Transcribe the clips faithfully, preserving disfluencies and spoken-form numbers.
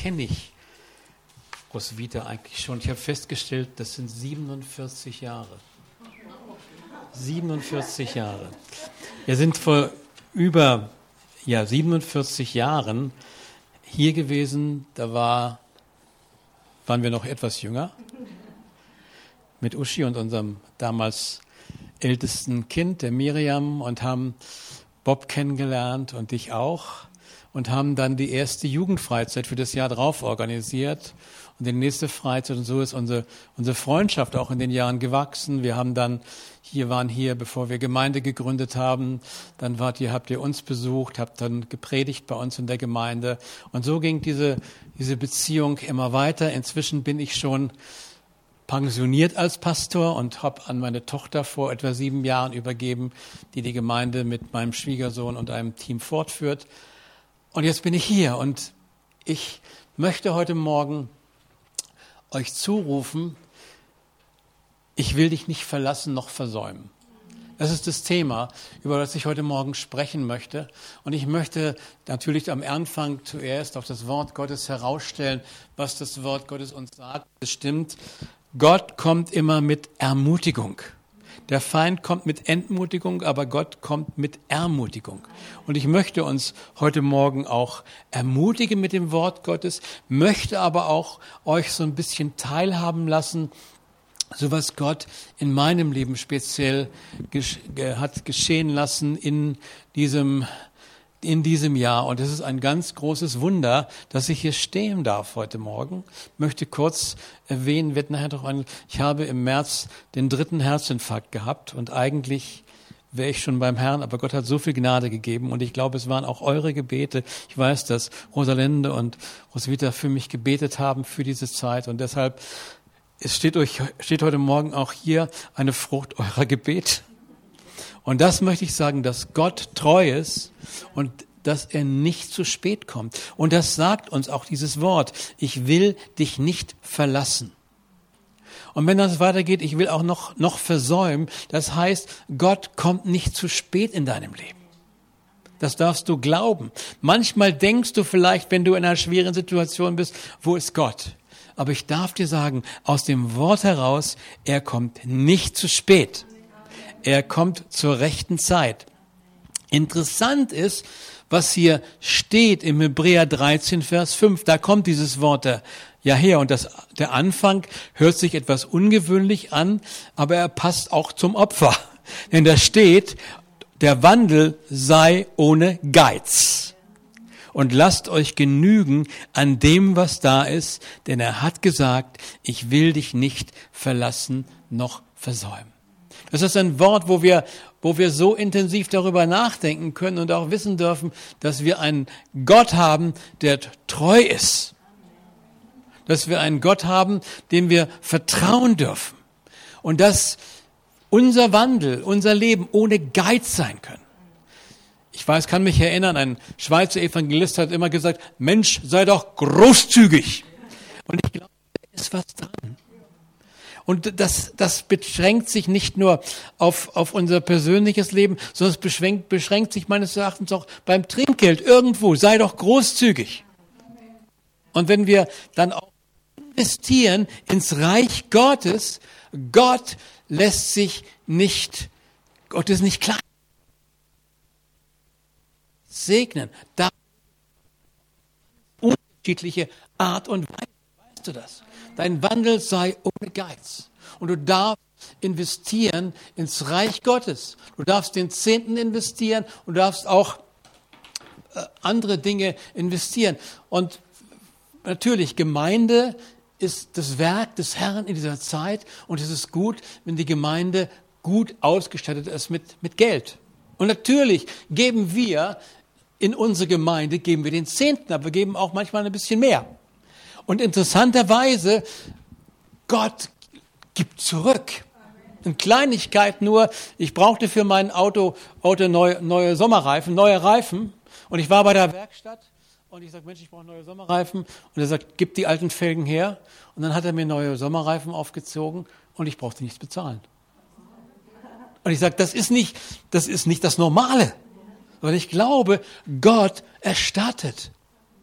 kenne ich Roswitha eigentlich schon? Ich habe festgestellt, das sind siebenundvierzig Jahre. siebenundvierzig Jahre. Wir sind vor über ja, siebenundvierzig Jahren hier gewesen. Da war, waren wir noch etwas jünger. Mit Uschi und unserem damals ältesten Kind, der Miriam, und haben Bob kennengelernt und dich auch. Und haben dann die erste Jugendfreizeit für das Jahr drauf organisiert und die nächste Freizeit. Und so ist unsere, unsere Freundschaft auch in den Jahren gewachsen. Wir haben dann, hier waren hier, bevor wir Gemeinde gegründet haben, dann wart ihr, habt ihr uns besucht, habt dann gepredigt bei uns in der Gemeinde. Und so ging diese, diese Beziehung immer weiter. Inzwischen bin ich schon pensioniert als Pastor und habe an meine Tochter vor etwa sieben Jahren übergeben, die die Gemeinde mit meinem Schwiegersohn und einem Team fortführt. Und jetzt bin ich hier und ich möchte heute Morgen euch zurufen, ich will dich nicht verlassen noch versäumen. Das ist das Thema, über das ich heute Morgen sprechen möchte. Und ich möchte natürlich am Anfang zuerst auf das Wort Gottes herausstellen, was das Wort Gottes uns sagt. Es stimmt, Gott kommt immer mit Ermutigung. Der Feind kommt mit Entmutigung, aber Gott kommt mit Ermutigung. Und ich möchte uns heute Morgen auch ermutigen mit dem Wort Gottes, möchte aber auch euch so ein bisschen teilhaben lassen, so was Gott in meinem Leben speziell gesch- hat geschehen lassen in diesem in diesem Jahr. Und es ist ein ganz großes Wunder, dass ich hier stehen darf heute Morgen. Ich möchte kurz erwähnen, wird nachher noch ein, ich habe im März den dritten Herzinfarkt gehabt und eigentlich wäre ich schon beim Herrn, aber Gott hat so viel Gnade gegeben und ich glaube, es waren auch eure Gebete. Ich weiß, dass Rosalinde und Roswitha für mich gebetet haben für diese Zeit und deshalb es steht euch, steht heute Morgen auch hier eine Frucht eurer Gebete. Und das möchte ich sagen, dass Gott treu ist und dass er nicht zu spät kommt. Und das sagt uns auch dieses Wort. Ich will dich nicht verlassen. Und wenn das weitergeht, ich will auch noch, noch versäumen. Das heißt, Gott kommt nicht zu spät in deinem Leben. Das darfst du glauben. Manchmal denkst du vielleicht, wenn du in einer schweren Situation bist, wo ist Gott? Aber ich darf dir sagen, aus dem Wort heraus, er kommt nicht zu spät. Er kommt zur rechten Zeit. Interessant ist, was hier steht im Hebräer dreizehn, Vers fünf. Da kommt dieses Wort ja her. Und das, der Anfang hört sich etwas ungewöhnlich an, aber er passt auch zum Opfer. Denn da steht, der Wandel sei ohne Geiz. Und lasst euch genügen an dem, was da ist. Denn er hat gesagt, ich will dich nicht verlassen noch versäumen. Das ist ein Wort, wo wir, wo wir so intensiv darüber nachdenken können und auch wissen dürfen, dass wir einen Gott haben, der treu ist. Dass wir einen Gott haben, dem wir vertrauen dürfen. Und dass unser Wandel, unser Leben ohne Geiz sein kann. Ich weiß, kann mich erinnern, ein Schweizer Evangelist hat immer gesagt, Mensch, sei doch großzügig. Und ich glaube, da ist was dran. Und das, das beschränkt sich nicht nur auf, auf unser persönliches Leben, sondern es beschränkt, beschränkt sich meines Erachtens auch beim Trinkgeld irgendwo. Sei doch großzügig. Und wenn wir dann auch investieren ins Reich Gottes, Gott lässt sich nicht, Gott ist nicht klein. Segnen. Da unterschiedliche Art und Weise. Weißt du das? Dein Wandel sei ohne Geiz. Und du darfst investieren ins Reich Gottes. Du darfst den Zehnten investieren und du darfst auch äh, andere Dinge investieren. Und natürlich, Gemeinde ist das Werk des Herrn in dieser Zeit. Und es ist gut, wenn die Gemeinde gut ausgestattet ist mit, mit Geld. Und natürlich geben wir in unsere Gemeinde, geben wir den Zehnten, aber wir geben auch manchmal ein bisschen mehr. Und interessanterweise, Gott gibt zurück. Eine Kleinigkeit nur, ich brauchte für mein Auto, Auto neue, neue Sommerreifen, neue Reifen. Und ich war bei der Werkstatt und ich sage, Mensch, ich brauche neue Sommerreifen. Und er sagt, gib die alten Felgen her. Und dann hat er mir neue Sommerreifen aufgezogen und ich brauchte nichts bezahlen. Und ich sage, das ist nicht, das ist nicht das Normale. Weil ich glaube, Gott erstattet.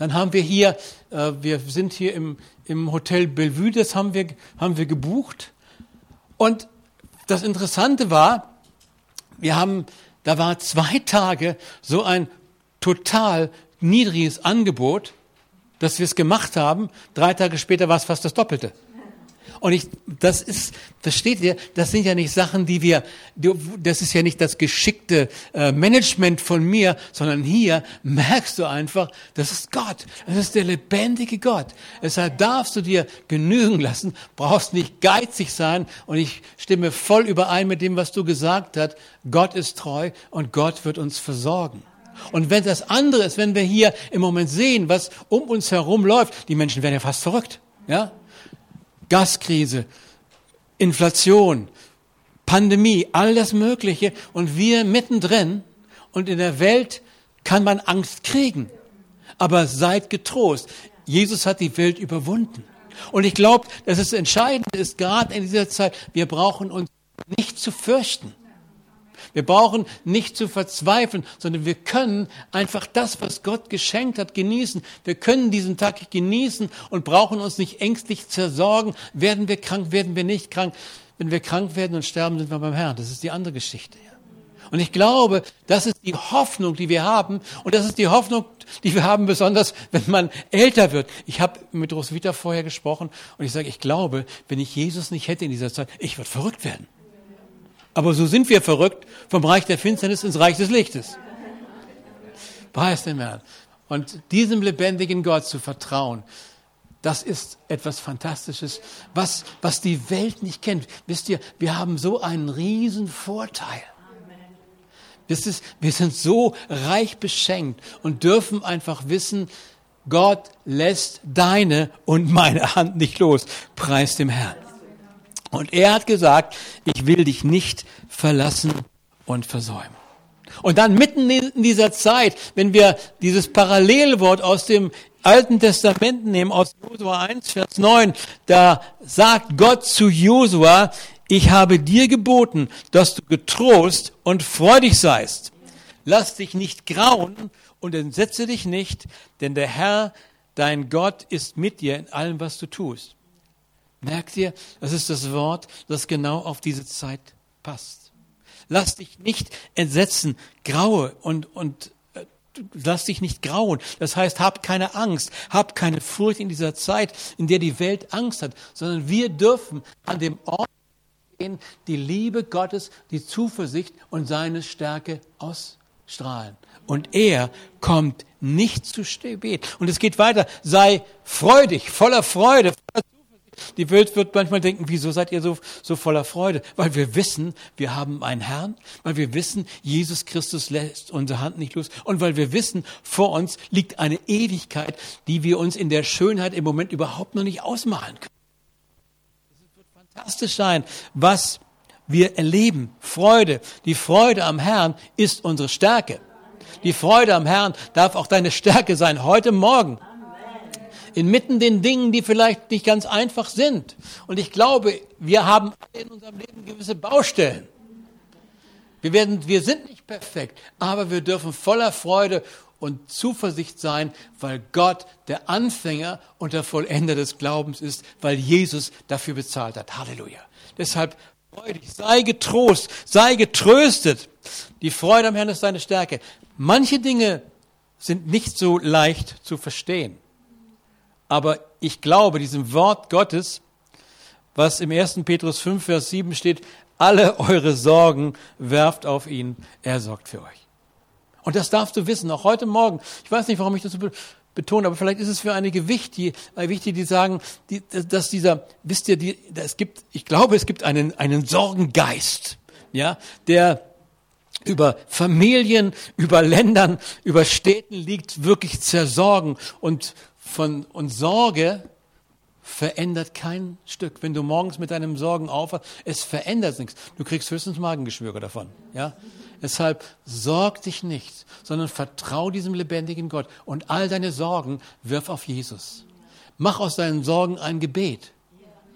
Dann haben wir hier, äh, wir sind hier im, im Hotel Bellevue, das haben wir, haben wir gebucht. Und das Interessante war, wir haben, da war zwei Tage so ein total niedriges Angebot, dass wir es gemacht haben. Drei Tage später war es fast das Doppelte. Und ich, das ist, versteht ihr, das sind ja nicht Sachen, die wir, das ist ja nicht das geschickte äh, Management von mir, sondern hier merkst du einfach, das ist Gott, das ist der lebendige Gott. Deshalb darfst du dir genügen lassen, brauchst nicht geizig sein, und ich stimme voll überein mit dem, was du gesagt hast. Gott ist treu und Gott wird uns versorgen. Und wenn das andere ist, wenn wir hier im Moment sehen, was um uns herum läuft, die Menschen werden ja fast verrückt, ja? Gaskrise, Inflation, Pandemie, all das Mögliche, und wir mittendrin, und in der Welt kann man Angst kriegen. Aber seid getrost, Jesus hat die Welt überwunden. Und ich glaube, dass es entscheidend ist, gerade in dieser Zeit, wir brauchen uns nicht zu fürchten. Wir brauchen nicht zu verzweifeln, sondern wir können einfach das, was Gott geschenkt hat, genießen. Wir können diesen Tag genießen und brauchen uns nicht ängstlich zersorgen. Werden wir krank, werden wir nicht krank? Wenn wir krank werden und sterben, sind wir beim Herrn. Das ist die andere Geschichte. Und ich glaube, das ist die Hoffnung, die wir haben. Und das ist die Hoffnung, die wir haben, besonders wenn man älter wird. Ich habe mit Roswitha vorher gesprochen und ich sage, ich glaube, wenn ich Jesus nicht hätte in dieser Zeit, ich würde verrückt werden. Aber so sind wir verrückt, vom Reich der Finsternis ins Reich des Lichtes. Preis dem Herrn. Und diesem lebendigen Gott zu vertrauen, das ist etwas Fantastisches, was, was die Welt nicht kennt. Wisst ihr, wir haben so einen riesen Vorteil. Das ist, wir sind so reich beschenkt und dürfen einfach wissen, Gott lässt deine und meine Hand nicht los. Preis dem Herrn. Und er hat gesagt, ich will dich nicht verlassen und versäumen. Und dann mitten in dieser Zeit, wenn wir dieses Parallelwort aus dem Alten Testament nehmen, aus Josua eins, Vers neun, da sagt Gott zu Josua, ich habe dir geboten, dass du getrost und freudig seist. Lass dich nicht grauen und entsetze dich nicht, denn der Herr, dein Gott, ist mit dir in allem, was du tust. Merkt ihr, das ist das Wort, das genau auf diese Zeit passt. Lass dich nicht entsetzen, graue und, und äh, lass dich nicht grauen. Das heißt, hab keine Angst, hab keine Furcht in dieser Zeit, in der die Welt Angst hat, sondern wir dürfen an dem Ort sehen, die Liebe Gottes, die Zuversicht und seine Stärke ausstrahlen. Und er kommt nicht zu spät. Und es geht weiter, sei freudig, voller Freude, voller Die Welt wird manchmal denken, wieso seid ihr so, so voller Freude? Weil wir wissen, wir haben einen Herrn, weil wir wissen, Jesus Christus lässt unsere Hand nicht los und weil wir wissen, vor uns liegt eine Ewigkeit, die wir uns in der Schönheit im Moment überhaupt noch nicht ausmalen können. Es wird fantastisch sein, was wir erleben. Freude, die Freude am Herrn ist unsere Stärke. Die Freude am Herrn darf auch deine Stärke sein, heute Morgen. Inmitten den Dingen, die vielleicht nicht ganz einfach sind. Und ich glaube, wir haben in unserem Leben gewisse Baustellen. Wir werden, wir sind nicht perfekt, aber wir dürfen voller Freude und Zuversicht sein, weil Gott der Anfänger und der Vollender des Glaubens ist, weil Jesus dafür bezahlt hat. Halleluja. Deshalb freudig, sei getrost, sei getröstet. Die Freude am Herrn ist deine Stärke. Manche Dinge sind nicht so leicht zu verstehen. Aber ich glaube, diesem Wort Gottes, was im ersten Petrus fünf, Vers sieben steht, alle eure Sorgen werft auf ihn, er sorgt für euch. Und das darfst du wissen, auch heute Morgen. Ich weiß nicht, warum ich das so betone, aber vielleicht ist es für einige wichtig, wichtig, die sagen, die, dass dieser, wisst ihr, die, es gibt, ich glaube, es gibt einen, einen Sorgengeist, ja, der über Familien, über Ländern, über Städten liegt, wirklich zersorgen und von und Sorge verändert kein Stück. Wenn du morgens mit deinen Sorgen aufwachst, es verändert nichts. Du kriegst höchstens Magengeschwüre davon. Ja? Deshalb sorg dich nicht, sondern vertrau diesem lebendigen Gott. Und all deine Sorgen wirf auf Jesus. Mach aus deinen Sorgen ein Gebet.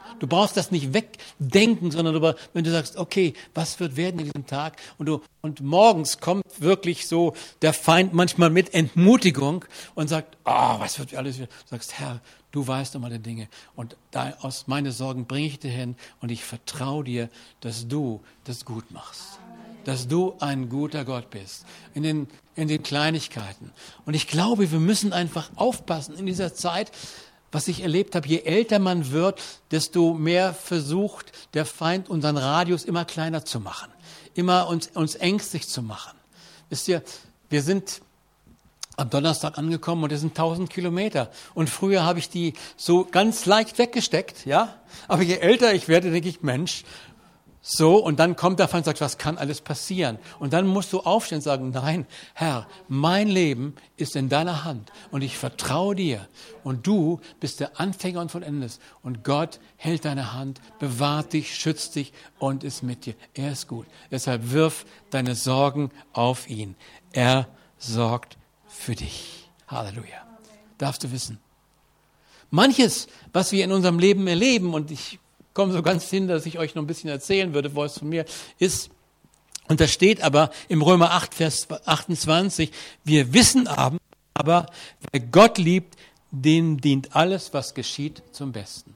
Du brauchst das nicht wegdenken, sondern du, wenn du sagst, okay, was wird werden in diesem Tag? Und du, und morgens kommt wirklich so der Feind manchmal mit Entmutigung und sagt, ah, oh, was wird alles wieder? Du sagst, Herr, du weißt um alle Dinge. Und da aus meine Sorgen bringe ich dir hin und ich vertraue dir, dass du das gut machst. Dass du ein guter Gott bist. In den, in den Kleinigkeiten. Und ich glaube, wir müssen einfach aufpassen in dieser Zeit, was ich erlebt habe, je älter man wird, desto mehr versucht der Feind, unseren Radius immer kleiner zu machen, immer uns, uns ängstlich zu machen. Wisst ihr, wir sind am Donnerstag angekommen und das sind tausend Kilometer. Und früher habe ich die so ganz leicht weggesteckt, ja. Aber je älter ich werde, denke ich, Mensch, so, und dann kommt der Feind und sagt, was kann alles passieren? Und dann musst du aufstehen und sagen, nein, Herr, mein Leben ist in deiner Hand und ich vertraue dir. Und du bist der Anfänger und Vollendes. Und Gott hält deine Hand, bewahrt dich, schützt dich und ist mit dir. Er ist gut. Deshalb wirf deine Sorgen auf ihn. Er sorgt für dich. Halleluja. Darfst du wissen. Manches, was wir in unserem Leben erleben, und ich komme so ganz hin, dass ich euch noch ein bisschen erzählen würde, wo es von mir ist. Und da steht aber im Römer acht, Vers achtundzwanzig, wir wissen aber, aber wer Gott liebt, dem dient alles, was geschieht, zum Besten.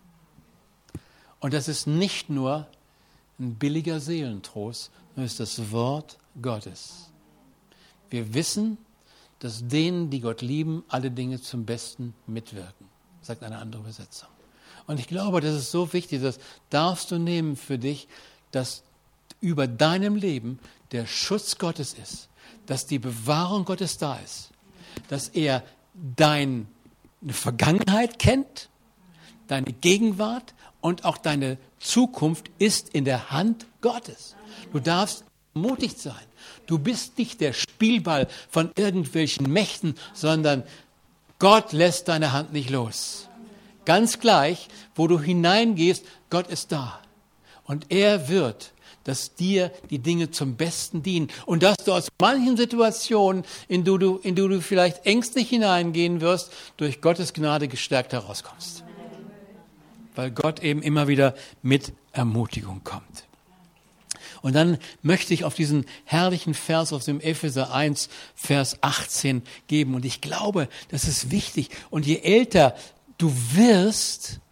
Und das ist nicht nur ein billiger Seelentrost, sondern es ist das Wort Gottes. Wir wissen, dass denen, die Gott lieben, alle Dinge zum Besten mitwirken, sagt eine andere Übersetzung. Und ich glaube, das ist so wichtig, das darfst du nehmen für dich, dass über deinem Leben der Schutz Gottes ist, dass die Bewahrung Gottes da ist, dass er deine Vergangenheit kennt, deine Gegenwart und auch deine Zukunft ist in der Hand Gottes. Du darfst mutig sein. Du bist nicht der Spielball von irgendwelchen Mächten, sondern Gott lässt deine Hand nicht los. Ganz gleich, wo du hineingehst, Gott ist da. Und er wird, dass dir die Dinge zum Besten dienen. Und dass du aus manchen Situationen, in die du, in die du vielleicht ängstlich hineingehen wirst, durch Gottes Gnade gestärkt herauskommst. Weil Gott eben immer wieder mit Ermutigung kommt. Und dann möchte ich auf diesen herrlichen Vers aus dem Epheser eins, Vers achtzehn geben. Und ich glaube, das ist wichtig. Und je älter du wirst,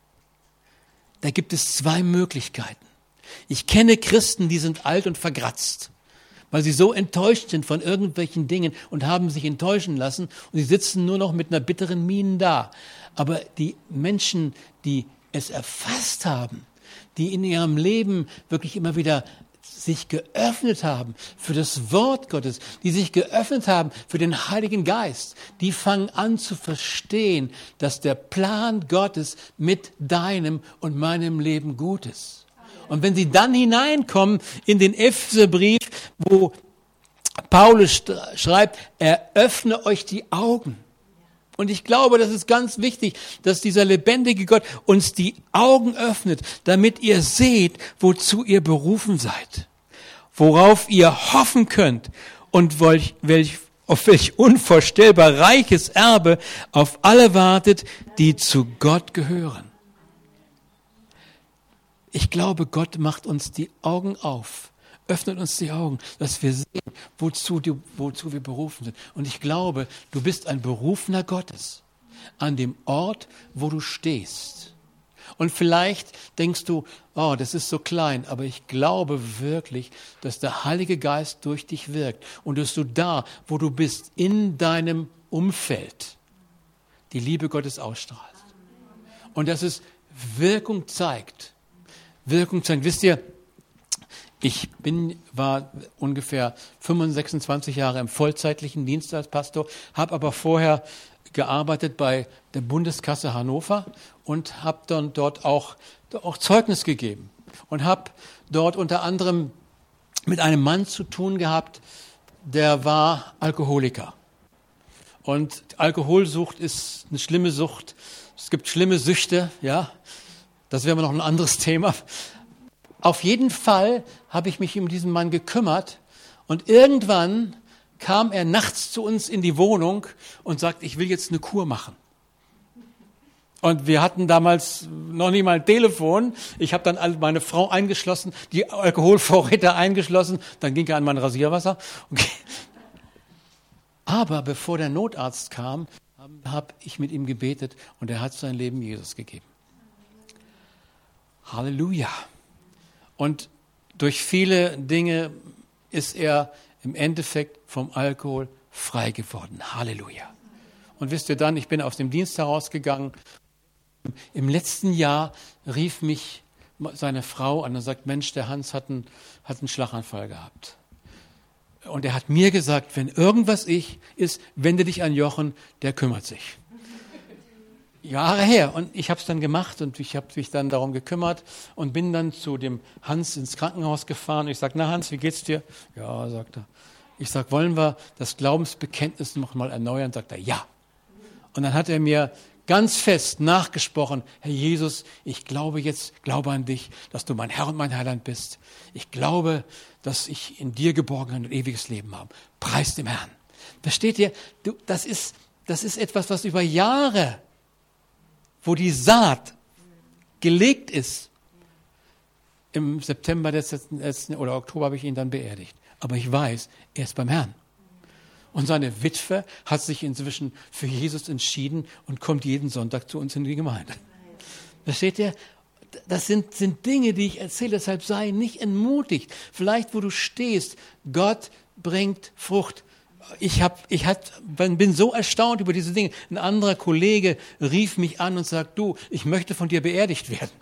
da gibt es zwei Möglichkeiten. Ich kenne Christen, die sind alt und vergratzt, weil sie so enttäuscht sind von irgendwelchen Dingen und haben sich enttäuschen lassen und sie sitzen nur noch mit einer bitteren Miene da. Aber die Menschen, die es erfasst haben, die in ihrem Leben wirklich immer wieder sich geöffnet haben für das Wort Gottes, die sich geöffnet haben für den Heiligen Geist, die fangen an zu verstehen, dass der Plan Gottes mit deinem und meinem Leben gut ist. Und wenn sie dann hineinkommen in den Epheserbrief, wo Paulus schreibt, eröffne euch die Augen. Und ich glaube, das ist ganz wichtig, dass dieser lebendige Gott uns die Augen öffnet, damit ihr seht, wozu ihr berufen seid, worauf ihr hoffen könnt und welch, welch, auf welch unvorstellbar reiches Erbe auf alle wartet, die zu Gott gehören. Ich glaube, Gott macht uns die Augen auf, öffnet uns die Augen, dass wir sehen, wozu, die, wozu wir berufen sind. Und ich glaube, du bist ein Berufener Gottes an dem Ort, wo du stehst. Und vielleicht denkst du, oh, das ist so klein, aber ich glaube wirklich, dass der Heilige Geist durch dich wirkt und dass du da, wo du bist, in deinem Umfeld, die Liebe Gottes ausstrahlst. Und dass es Wirkung zeigt. Wirkung zeigt. Wisst ihr, ich bin, war ungefähr fünfundzwanzig, sechsundzwanzig Jahre im vollzeitlichen Dienst als Pastor, habe aber vorher gearbeitet bei der Bundeskasse Hannover und habe dann dort auch, auch Zeugnis gegeben und habe dort unter anderem mit einem Mann zu tun gehabt, der war Alkoholiker. Und Alkoholsucht ist eine schlimme Sucht. Es gibt schlimme Süchte, ja. Das wäre noch ein anderes Thema. Auf jeden Fall habe ich mich um diesen Mann gekümmert und irgendwann kam er nachts zu uns in die Wohnung und sagt, ich will jetzt eine Kur machen. Und wir hatten damals noch nicht mal ein Telefon. Ich habe dann alle meine Frau eingeschlossen, die Alkoholvorräte eingeschlossen. Dann ging er an mein Rasierwasser. Okay. Aber bevor der Notarzt kam, habe ich mit ihm gebetet und er hat sein Leben Jesus gegeben. Halleluja. Und durch viele Dinge ist er im Endeffekt vom Alkohol frei geworden. Halleluja. Und wisst ihr dann, ich bin aus dem Dienst herausgegangen. Im letzten Jahr rief mich seine Frau an und sagt, Mensch, der Hans hat einen, hat einen Schlaganfall gehabt. Und er hat mir gesagt, wenn irgendwas ich ist, wende dich an Jochen, der kümmert sich. Jahre her. Und ich habe es dann gemacht und ich habe mich dann darum gekümmert und bin dann zu dem Hans ins Krankenhaus gefahren. Ich sage, na Hans, wie geht's dir? Ja, sagt er. Ich sage, wollen wir das Glaubensbekenntnis noch mal erneuern? Sagt er, ja. Und dann hat er mir ganz fest nachgesprochen, Herr Jesus, ich glaube jetzt, glaube an dich, dass du mein Herr und mein Heiland bist. Ich glaube, dass ich in dir geborgen bin und ewiges Leben habe. Preis dem Herrn. Versteht ihr? Du, das ist, das ist etwas, was über Jahre, wo die Saat gelegt ist. Im September des letzten, oder Oktober habe ich ihn dann beerdigt. Aber ich weiß, er ist beim Herrn. Und seine Witwe hat sich inzwischen für Jesus entschieden und kommt jeden Sonntag zu uns in die Gemeinde. Versteht ihr? Das sind, sind Dinge, die ich erzähle, deshalb sei nicht entmutigt. Vielleicht, wo du stehst, Gott bringt Frucht. Ich, hab, ich hat, bin so erstaunt über diese Dinge. Ein anderer Kollege rief mich an und sagt, du, ich möchte von dir beerdigt werden.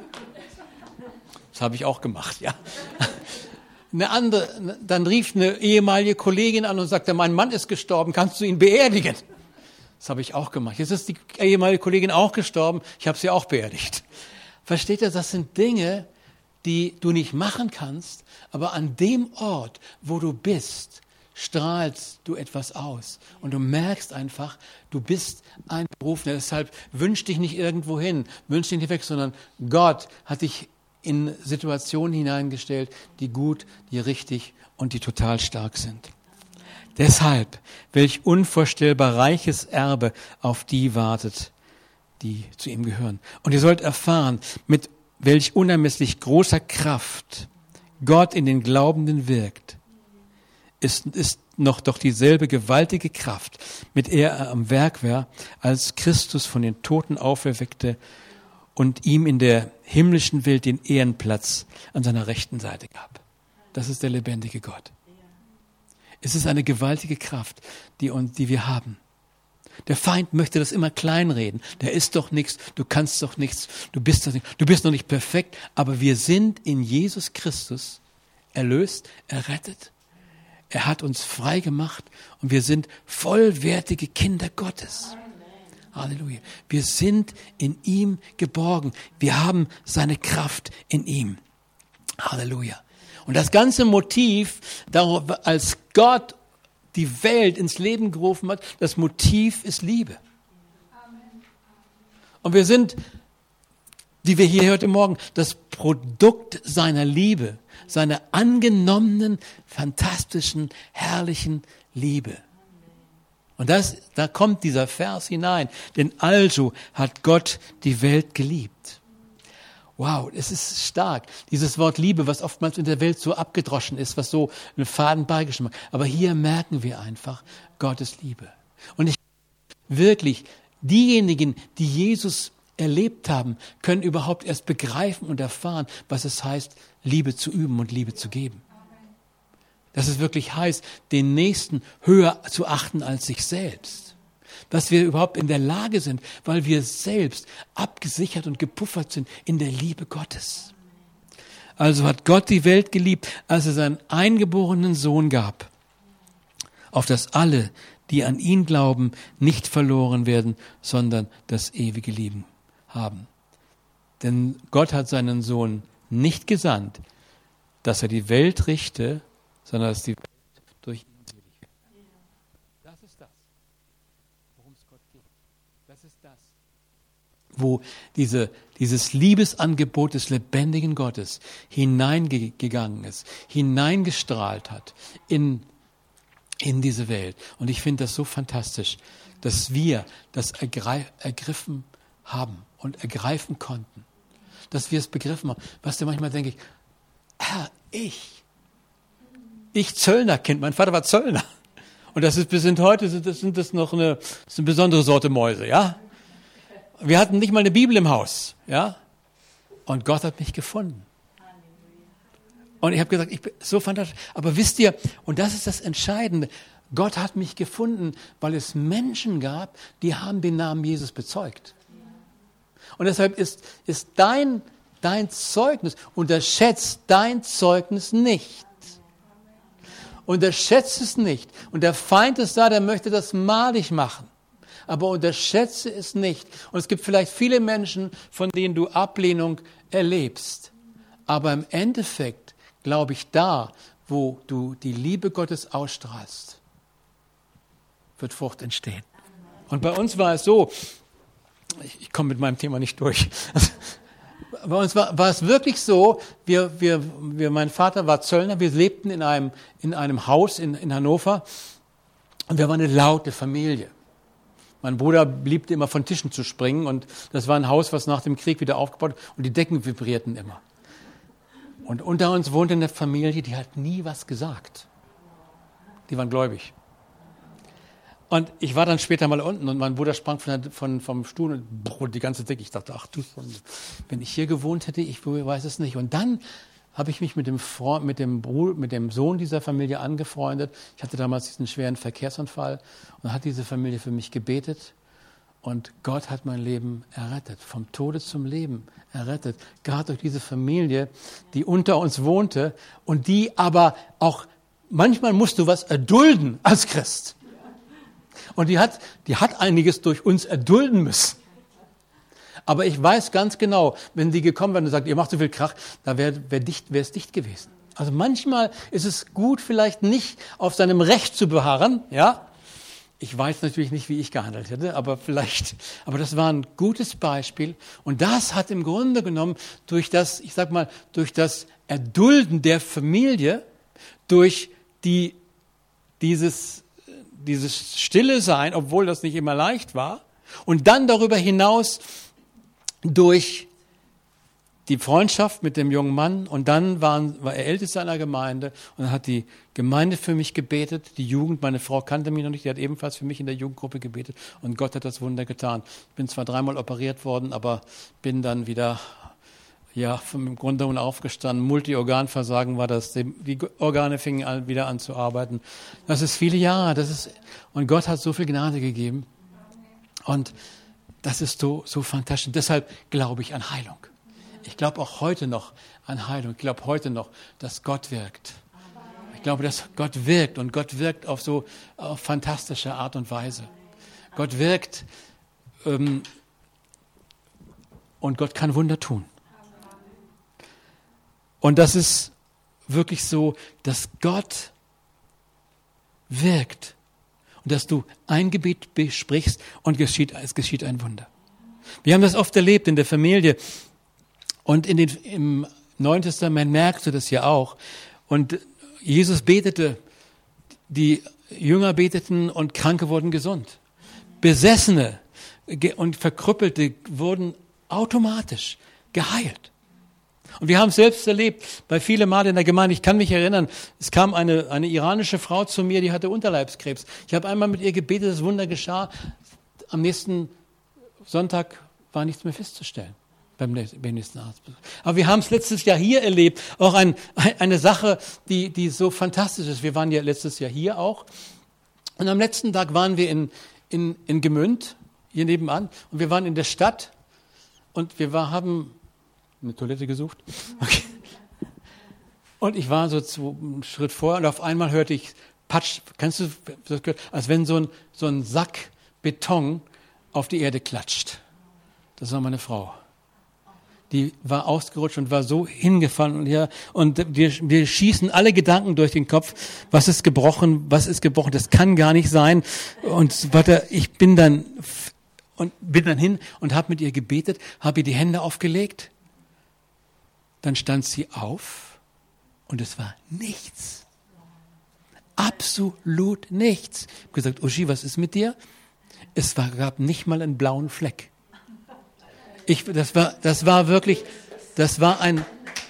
Das habe ich auch gemacht, ja. Eine andere, dann rief eine ehemalige Kollegin an und sagte, mein Mann ist gestorben, kannst du ihn beerdigen? Das habe ich auch gemacht. Jetzt ist die ehemalige Kollegin auch gestorben, ich habe sie auch beerdigt. Versteht ihr, das sind Dinge, die du nicht machen kannst, aber an dem Ort, wo du bist, strahlst du etwas aus. Und du merkst einfach, du bist ein Berufener. Deshalb wünsch dich nicht irgendwo hin, wünsch dich nicht weg, sondern Gott hat dich in Situationen hineingestellt, die gut, die richtig und die total stark sind. Deshalb, welch unvorstellbar reiches Erbe auf die wartet, die zu ihm gehören. Und ihr sollt erfahren, mit welch unermesslich großer Kraft Gott in den Glaubenden wirkt, ist, ist noch doch dieselbe gewaltige Kraft, mit der er am Werk war, als Christus von den Toten auferweckte und ihm in der himmlischen Welt den Ehrenplatz an seiner rechten Seite gab. Das ist der lebendige Gott. Es ist eine gewaltige Kraft, die, uns, die wir haben. Der Feind möchte das immer kleinreden. Der ist doch nichts, du kannst doch nichts, du bist doch nicht, du bist noch nicht perfekt, aber wir sind in Jesus Christus erlöst, errettet. Er hat uns frei gemacht und wir sind vollwertige Kinder Gottes. Halleluja. Wir sind in ihm geborgen. Wir haben seine Kraft in ihm. Halleluja. Und das ganze Motiv, als Gott die Welt ins Leben gerufen hat, das Motiv ist Liebe. Und wir sind, wie wir hier heute Morgen, das Produkt seiner Liebe, seiner angenommenen, fantastischen, herrlichen Liebe. Und das, da kommt dieser Vers hinein. Denn also hat Gott die Welt geliebt. Wow, es ist stark. Dieses Wort Liebe, was oftmals in der Welt so abgedroschen ist, was so einen faden Beigeschmack. Aber hier merken wir einfach Gottes Liebe. Und ich wirklich, diejenigen, die Jesus erlebt haben, können überhaupt erst begreifen und erfahren, was es heißt, Liebe zu üben und Liebe zu geben. Dass es wirklich heißt, den Nächsten höher zu achten als sich selbst. Dass wir überhaupt in der Lage sind, weil wir selbst abgesichert und gepuffert sind in der Liebe Gottes. Also hat Gott die Welt geliebt, als er seinen eingeborenen Sohn gab, auf dass alle, die an ihn glauben, nicht verloren werden, sondern das ewige Leben haben. Denn Gott hat seinen Sohn nicht gesandt, dass er die Welt richte, sondern dass die Welt durch ihn selig wird. Das ist das, worum es Gott geht. Das ist das, wo diese, dieses Liebesangebot des lebendigen Gottes hineingegangen ist, hineingestrahlt hat in, in diese Welt. Und ich finde das so fantastisch, dass wir das ergreif, ergriffen haben und ergreifen konnten. Dass wir es begriffen haben. Was du, manchmal denke ich, Herr, ich, ich Zöllnerkind, mein Vater war Zöllner. Und das ist bis heute, das sind das noch eine, das ist eine besondere Sorte Mäuse, ja. Wir hatten nicht mal eine Bibel im Haus, ja. Und Gott hat mich gefunden. Und ich habe gesagt, ich bin so fantastisch. Aber wisst ihr, und das ist das Entscheidende, Gott hat mich gefunden, weil es Menschen gab, die haben den Namen Jesus bezeugt. Und deshalb ist, ist dein, dein Zeugnis, unterschätzt dein Zeugnis nicht. Unterschätze es nicht. Und der Feind ist da, der möchte das malig machen. Aber unterschätze es nicht. Und es gibt vielleicht viele Menschen, von denen du Ablehnung erlebst. Aber im Endeffekt, glaube ich, da, wo du die Liebe Gottes ausstrahlst, wird Frucht entstehen. Und bei uns war es so, ich, ich komme mit meinem Thema nicht durch. Bei uns war, war es wirklich so, wir, wir, wir, mein Vater war Zöllner, wir lebten in einem, in einem Haus in, in Hannover und wir waren eine laute Familie. Mein Bruder liebte immer von Tischen zu springen und das war ein Haus, was nach dem Krieg wieder aufgebaut wurde und die Decken vibrierten immer. Und unter uns wohnte eine Familie, die hat nie was gesagt. Die waren gläubig. Und ich war dann später mal unten und mein Bruder sprang von der, von, vom Stuhl und boah, die ganze Decke. Ich dachte, ach du, wenn ich hier gewohnt hätte, ich weiß es nicht. Und dann habe ich mich mit dem, Freund, mit, dem Bruder, mit dem Sohn dieser Familie angefreundet. Ich hatte damals diesen schweren Verkehrsunfall und dann hat diese Familie für mich gebetet. Und Gott hat mein Leben errettet, vom Tode zum Leben errettet. Gerade durch diese Familie, die unter uns wohnte und die aber auch, manchmal musst du was erdulden als Christ. Und die hat, die hat einiges durch uns erdulden müssen. Aber ich weiß ganz genau, wenn die gekommen wären und sagt, ihr macht so viel Krach, da wäre wär dicht, wäre es dicht gewesen. Also manchmal ist es gut, vielleicht nicht auf seinem Recht zu beharren, ja. Ich weiß natürlich nicht, wie ich gehandelt hätte, aber vielleicht, aber das war ein gutes Beispiel. Und das hat im Grunde genommen durch das, ich sag mal, durch das Erdulden der Familie, durch die, dieses, dieses stille Sein, obwohl das nicht immer leicht war, und dann darüber hinaus durch die Freundschaft mit dem jungen Mann, und dann waren, war er Ältester einer Gemeinde und dann hat die Gemeinde für mich gebetet, die Jugend, meine Frau kannte mich noch nicht, die hat ebenfalls für mich in der Jugendgruppe gebetet und Gott hat das Wunder getan. Ich bin zwar dreimal operiert worden, aber bin dann wieder, ja, vom Grunde und aufgestanden. Multiorganversagen war das, die Organe fingen an, wieder an zu arbeiten. Das ist viele Jahre, das ist, und Gott hat so viel Gnade gegeben und das ist so, so fantastisch. Und deshalb glaube ich an Heilung. Ich glaube auch heute noch an Heilung. Ich glaube heute noch, dass Gott wirkt. Ich glaube, dass Gott wirkt und Gott wirkt auf so auf fantastische Art und Weise. Gott wirkt ähm, und Gott kann Wunder tun. Und das ist wirklich so, dass Gott wirkt und dass du ein Gebet besprichst und geschieht, es geschieht ein Wunder. Wir haben das oft erlebt in der Familie. Und in den, im Neuen Testament merkst du das ja auch. Und Jesus betete, die Jünger beteten und Kranke wurden gesund. Besessene und Verkrüppelte wurden automatisch geheilt. Und wir haben es selbst erlebt, bei vielen Male in der Gemeinde. Ich kann mich erinnern, es kam eine, eine iranische Frau zu mir, die hatte Unterleibskrebs. Ich habe einmal mit ihr gebetet, das Wunder geschah. Am nächsten Sonntag war nichts mehr festzustellen. Beim nächsten Arztbesuch. Aber wir haben es letztes Jahr hier erlebt, auch ein, eine Sache, die, die so fantastisch ist. Wir waren ja letztes Jahr hier auch und am letzten Tag waren wir in, in, in Gemünd, hier nebenan, und wir waren in der Stadt und wir war, haben eine Toilette gesucht. Okay. Und ich war so zu, einen Schritt vorher und auf einmal hörte ich Patsch, kannst du das gehört, als wenn so ein, so ein Sack Beton auf die Erde klatscht. Das war meine Frau. Die war ausgerutscht und war so hingefallen und ja, und wir, wir schießen alle Gedanken durch den Kopf. Was ist gebrochen? Was ist gebrochen? Das kann gar nicht sein. Und warte, ich bin dann und bin dann hin und habe mit ihr gebetet, habe ihr die Hände aufgelegt. Dann stand sie auf und es war nichts, absolut nichts. Ich habe gesagt, Uschi, was ist mit dir? Es war, gab nicht mal einen blauen Fleck. Ich, das war, das war wirklich, das war ein,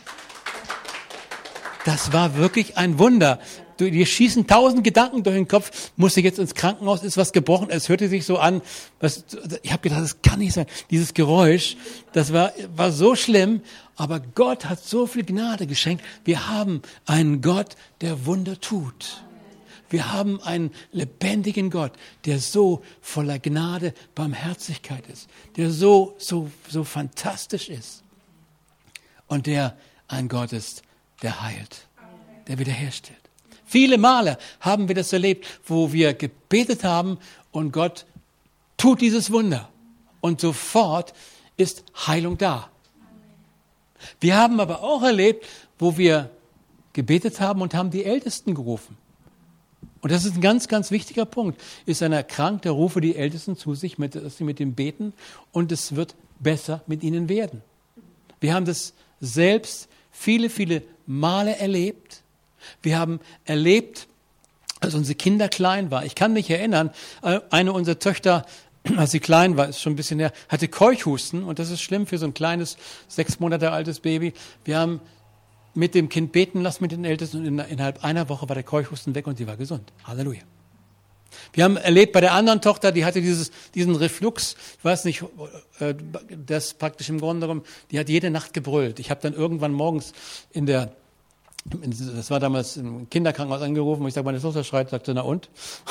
das war wirklich ein Wunder. Du, dir schießen tausend Gedanken durch den Kopf. Musste jetzt ins Krankenhaus, ist was gebrochen. Es hörte sich so an. Was, ich habe gedacht, das kann nicht sein. Dieses Geräusch, das war, war so schlimm. Aber Gott hat so viel Gnade geschenkt. Wir haben einen Gott, der Wunder tut. Wir haben einen lebendigen Gott, der so voller Gnade, Barmherzigkeit ist, der so, so, so fantastisch ist und der ein Gott ist, der heilt, der wiederherstellt. Viele Male haben wir das erlebt, wo wir gebetet haben und Gott tut dieses Wunder und sofort ist Heilung da. Wir haben aber auch erlebt, wo wir gebetet haben und haben die Ältesten gerufen. Und das ist ein ganz, ganz wichtiger Punkt. Ist einer krank, der rufe die Ältesten zu sich, mit, dass sie mit ihm beten und es wird besser mit ihnen werden. Wir haben das selbst viele, viele Male erlebt. Wir haben erlebt, als unsere Kinder klein waren. Ich kann mich erinnern, eine unserer Töchter, als sie klein war, ist schon ein bisschen her, hatte Keuchhusten und das ist schlimm für so ein kleines, sechs Monate altes Baby. Wir haben mit dem Kind beten lassen, mit den Ältesten und innerhalb einer Woche war der Keuchhusten weg und sie war gesund. Halleluja. Wir haben erlebt bei der anderen Tochter, die hatte dieses, diesen Reflux, ich weiß nicht, das praktisch im Grunde genommen, die hat jede Nacht gebrüllt. Ich habe dann irgendwann morgens in der, das war damals im Kinderkrankenhaus angerufen, und ich sage, meine Tochter schreit, sagte, na und?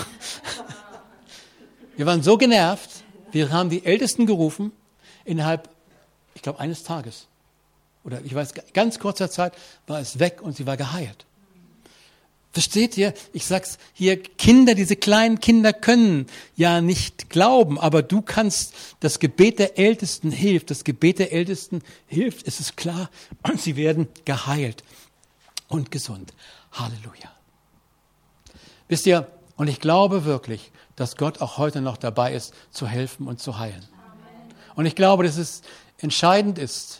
Wir waren so genervt, wir haben die Ältesten gerufen, innerhalb, ich glaube, eines Tages. Oder ich weiß, ganz kurzer Zeit war es weg und sie war geheilt. Versteht ihr? Ich sag's hier, Kinder, diese kleinen Kinder können ja nicht glauben, aber du kannst, das Gebet der Ältesten hilft, das Gebet der Ältesten hilft, es ist klar, und sie werden geheilt und gesund. Halleluja. Wisst ihr, und ich glaube wirklich, dass Gott auch heute noch dabei ist, zu helfen und zu heilen. Und ich glaube, dass es entscheidend ist,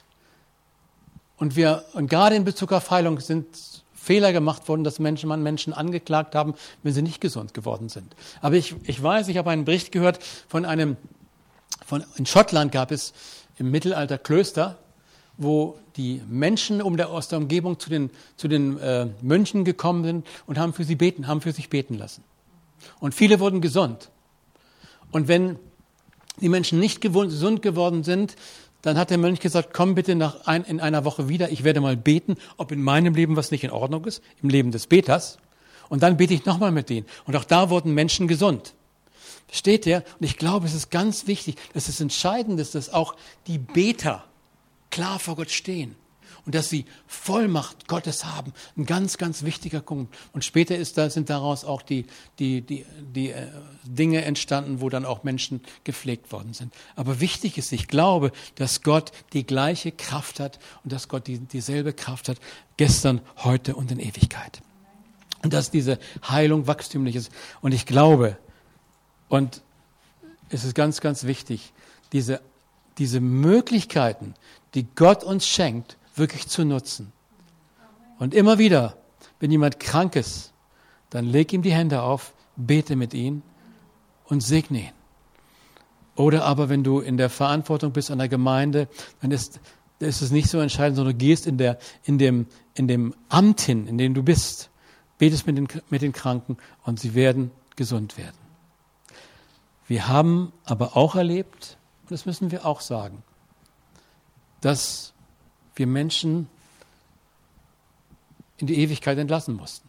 und wir, und gerade in Bezug auf Heilung sind Fehler gemacht worden, dass Menschen, man Menschen angeklagt haben, wenn sie nicht gesund geworden sind. Aber ich, ich weiß, ich habe einen Bericht gehört von einem, von, in Schottland gab es im Mittelalter Klöster, wo die Menschen um der, aus der Umgebung zu den, zu den äh, Mönchen gekommen sind und haben für sie beten, haben für sich beten lassen. Und viele wurden gesund. Und wenn die Menschen nicht gesund geworden sind, dann hat der Mönch gesagt, komm bitte nach ein, in einer Woche wieder, ich werde mal beten, ob in meinem Leben was nicht in Ordnung ist, im Leben des Beters. Und dann bete ich nochmal mit denen. Und auch da wurden Menschen gesund. Versteht ihr? Und ich glaube, es ist ganz wichtig, dass es entscheidend ist, dass auch die Beter klar vor Gott stehen. Und dass sie Vollmacht Gottes haben. Ein ganz, ganz wichtiger Punkt. Und später ist da, sind daraus auch die, die, die, die äh, Dinge entstanden, wo dann auch Menschen gepflegt worden sind. Aber wichtig ist, ich glaube, dass Gott die gleiche Kraft hat und dass Gott die, dieselbe Kraft hat, gestern, heute und in Ewigkeit. Und dass diese Heilung wachstümlich ist. Und ich glaube, und es ist ganz, ganz wichtig, diese, diese Möglichkeiten, die Gott uns schenkt, wirklich zu nutzen. Und immer wieder, wenn jemand krank ist, dann leg ihm die Hände auf, bete mit ihm und segne ihn. Oder aber wenn du in der Verantwortung bist an der Gemeinde, dann ist, ist es nicht so entscheidend, sondern du gehst in, der, in, dem, in dem Amt hin, in dem du bist, betest mit den, mit den Kranken und sie werden gesund werden. Wir haben aber auch erlebt, und das müssen wir auch sagen, dass wir Menschen in die Ewigkeit entlassen mussten.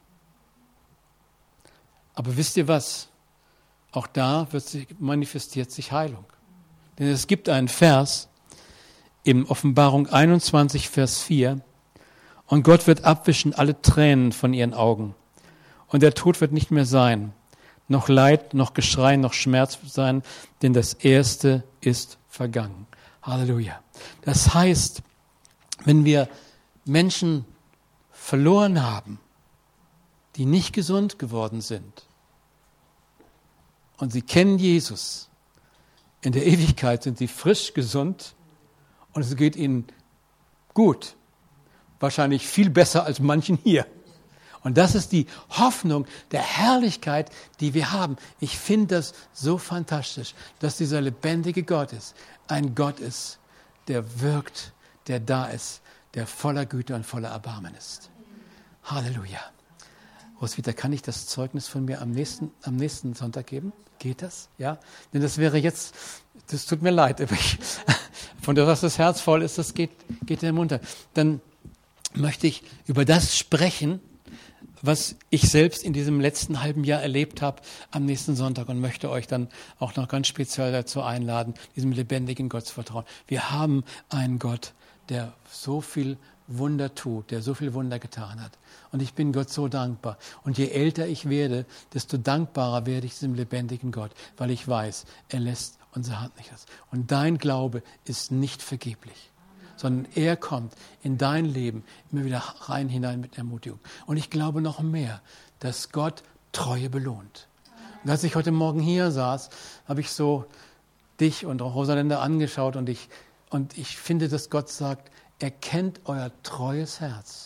Aber wisst ihr was? Auch da wird sich, manifestiert sich Heilung. Denn es gibt einen Vers in Offenbarung einundzwanzig, Vers vier. Und Gott wird abwischen alle Tränen von ihren Augen. Und der Tod wird nicht mehr sein. Noch Leid, noch Geschrei, noch Schmerz sein. Denn das Erste ist vergangen. Halleluja. Das heißt, wenn wir Menschen verloren haben, die nicht gesund geworden sind und sie kennen Jesus, in der Ewigkeit sind sie frisch gesund und es geht ihnen gut, wahrscheinlich viel besser als manchen hier. Und das ist die Hoffnung der Herrlichkeit, die wir haben. Ich finde das so fantastisch, dass dieser lebendige Gott ist, ein Gott ist, der wirkt, der da ist, der voller Güte und voller Erbarmen ist. Halleluja. Roswitha, kann ich das Zeugnis von mir am nächsten, am nächsten Sonntag geben? Geht das? Ja? Denn das wäre jetzt, das tut mir leid, aber ich, von der, was das Herz voll ist, das geht, geht in den Mund. Dann möchte ich über das sprechen, was ich selbst in diesem letzten halben Jahr erlebt habe am nächsten Sonntag und möchte euch dann auch noch ganz speziell dazu einladen, diesem lebendigen Gott zu vertrauen. Wir haben einen Gott, der so viel Wunder tut, der so viel Wunder getan hat. Und ich bin Gott so dankbar. Und je älter ich werde, desto dankbarer werde ich diesem lebendigen Gott, weil ich weiß, er lässt unsere Hand nicht los. Und dein Glaube ist nicht vergeblich, sondern er kommt in dein Leben immer wieder rein hinein mit Ermutigung. Und ich glaube noch mehr, dass Gott Treue belohnt. Und als ich heute Morgen hier saß, habe ich so dich und auch Rosalinda angeschaut und ich, und ich finde, dass Gott sagt, er kennt euer treues Herz.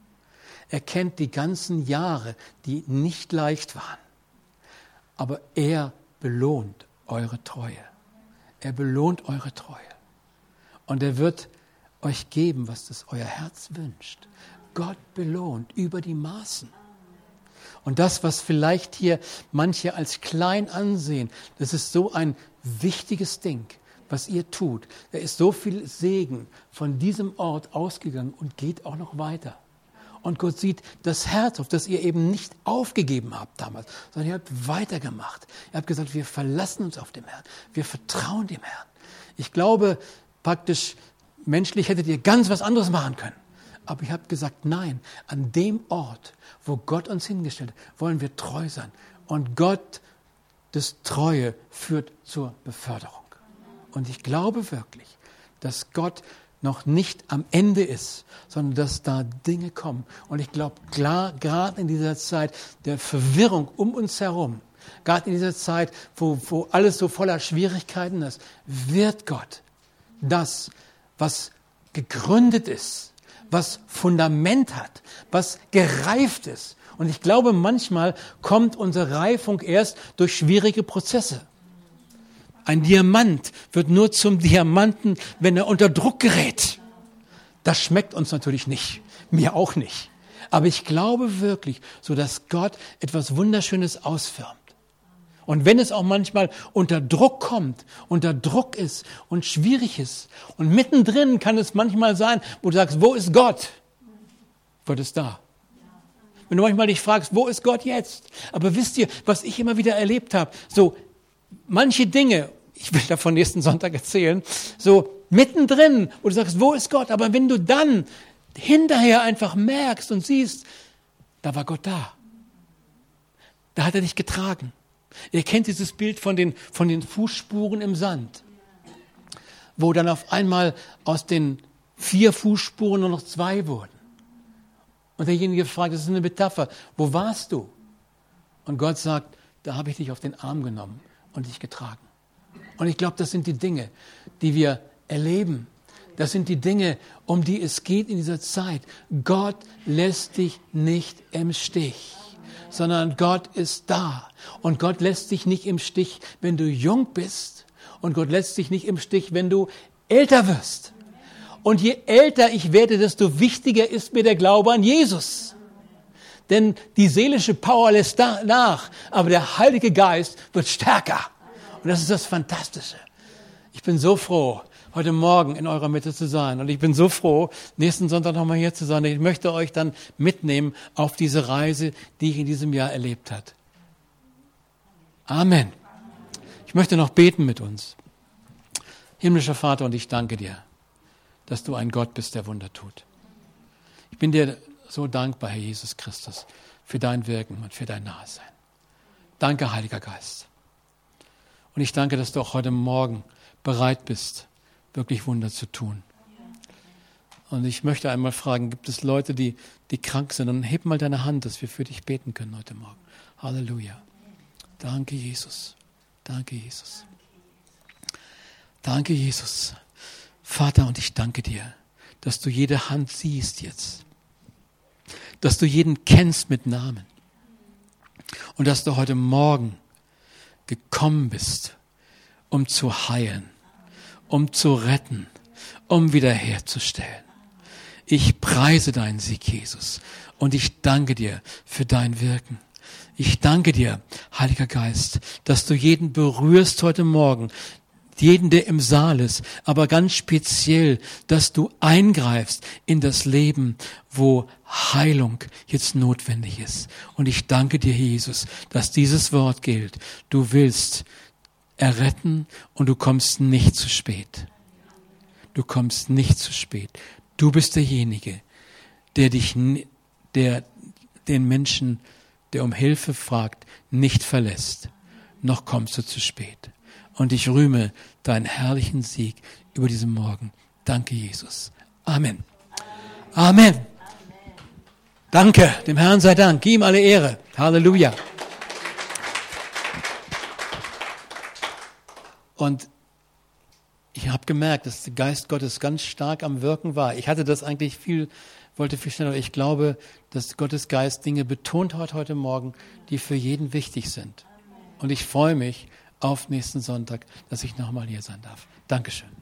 Er kennt die ganzen Jahre, die nicht leicht waren. Aber er belohnt eure Treue. Er belohnt eure Treue. Und er wird euch geben, was das euer Herz wünscht. Gott belohnt über die Maßen. Und das, was vielleicht hier manche als klein ansehen, das ist so ein wichtiges Ding, was ihr tut. Da ist so viel Segen von diesem Ort ausgegangen und geht auch noch weiter. Und Gott sieht das Herz, auf das ihr eben nicht aufgegeben habt damals, sondern ihr habt weitergemacht. Ihr habt gesagt, wir verlassen uns auf den Herrn. Wir vertrauen dem Herrn. Ich glaube, praktisch menschlich hättet ihr ganz was anderes machen können. Aber ihr habt gesagt, nein, an dem Ort, wo Gott uns hingestellt hat, wollen wir treu sein. Und Gott, das Treue, führt zur Beförderung. Und ich glaube wirklich, dass Gott noch nicht am Ende ist, sondern dass da Dinge kommen. Und ich glaube, klar, gerade in dieser Zeit der Verwirrung um uns herum, gerade in dieser Zeit, wo, wo alles so voller Schwierigkeiten ist, wird Gott das, was gegründet ist, was Fundament hat, was gereift ist. Und ich glaube, manchmal kommt unsere Reifung erst durch schwierige Prozesse. Ein Diamant wird nur zum Diamanten, wenn er unter Druck gerät. Das schmeckt uns natürlich nicht, mir auch nicht. Aber ich glaube wirklich, so dass Gott etwas Wunderschönes ausfirmt. Und wenn es auch manchmal unter Druck kommt, unter Druck ist und schwierig ist und mittendrin kann es manchmal sein, wo du sagst, wo ist Gott? Gott ist da. Wenn du manchmal dich fragst, wo ist Gott jetzt? Aber wisst ihr, was ich immer wieder erlebt habe? So manche Dinge, ich will davon nächsten Sonntag erzählen, so mittendrin, wo du sagst, wo ist Gott? Aber wenn du dann hinterher einfach merkst und siehst, da war Gott da. Da hat er dich getragen. Ihr kennt dieses Bild von den, von den Fußspuren im Sand, wo dann auf einmal aus den vier Fußspuren nur noch zwei wurden. Und derjenige fragt, das ist eine Metapher, wo warst du? Und Gott sagt, da habe ich dich auf den Arm genommen und dich getragen. Und ich glaube, das sind die Dinge, die wir erleben. Das sind die Dinge, um die es geht in dieser Zeit. Gott lässt dich nicht im Stich, sondern Gott ist da. Und Gott lässt dich nicht im Stich, wenn du jung bist. Und Gott lässt dich nicht im Stich, wenn du älter wirst. Und je älter ich werde, desto wichtiger ist mir der Glaube an Jesus. Denn die seelische Power lässt da nach, aber der Heilige Geist wird stärker. Und das ist das Fantastische. Ich bin so froh, heute Morgen in eurer Mitte zu sein. Und ich bin so froh, nächsten Sonntag nochmal hier zu sein. Ich möchte euch dann mitnehmen auf diese Reise, die ich in diesem Jahr erlebt habe. Amen. Ich möchte noch beten mit uns. Himmlischer Vater, und ich danke dir, dass du ein Gott bist, der Wunder tut. Ich bin dir so dankbar, Herr Jesus Christus, für dein Wirken und für dein Nahesein. Danke, Heiliger Geist. Und ich danke, dass du auch heute Morgen bereit bist, wirklich Wunder zu tun. Und ich möchte einmal fragen, gibt es Leute, die, die krank sind? Dann heb mal deine Hand, dass wir für dich beten können heute Morgen. Halleluja. Danke, Jesus. Danke, Jesus. Danke, Jesus. Vater, und ich danke dir, dass du jede Hand siehst jetzt. Dass du jeden kennst mit Namen. Und dass du heute Morgen gekommen bist, um zu heilen, um zu retten, um wiederherzustellen. Ich preise deinen Sieg, Jesus, und ich danke dir für dein Wirken. Ich danke dir, Heiliger Geist, dass du jeden berührst heute Morgen, jeden, der im Saal ist, aber ganz speziell, dass du eingreifst in das Leben, wo Heilung jetzt notwendig ist. Und ich danke dir, Jesus, dass dieses Wort gilt. Du willst erretten und du kommst nicht zu spät. Du kommst nicht zu spät. Du bist derjenige, der dich, der den Menschen, der um Hilfe fragt, nicht verlässt. Noch kommst du zu spät. Und ich rühme deinen herrlichen Sieg über diesen Morgen. Danke, Jesus. Amen. Amen. Amen. Danke, dem Herrn sei Dank. Gib ihm alle Ehre. Halleluja. Und ich habe gemerkt, dass der Geist Gottes ganz stark am Wirken war. Ich hatte das eigentlich viel, wollte viel schneller. Ich glaube, dass Gottes Geist Dinge betont hat heute Morgen, die für jeden wichtig sind. Und ich freue mich auf nächsten Sonntag, dass ich nochmal hier sein darf. Dankeschön.